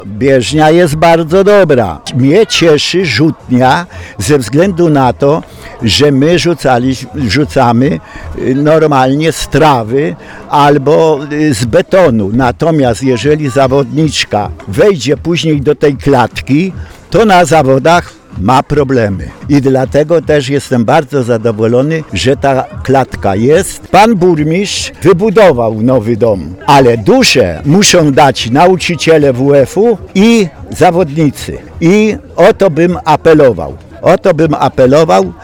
Bieżnia jest bardzo dobra. Mnie cieszy rzutnia ze względu na to, że my rzucamy normalnie z trawy albo z betonu. Natomiast jeżeli zawodniczka wejdzie później do tej klatki, to na zawodach ma problemy. I dlatego też jestem bardzo zadowolony, że ta klatka jest. Pan burmistrz wybudował nowy dom, ale duszę muszą dać nauczyciele WF-u i zawodnicy. I o to bym apelował.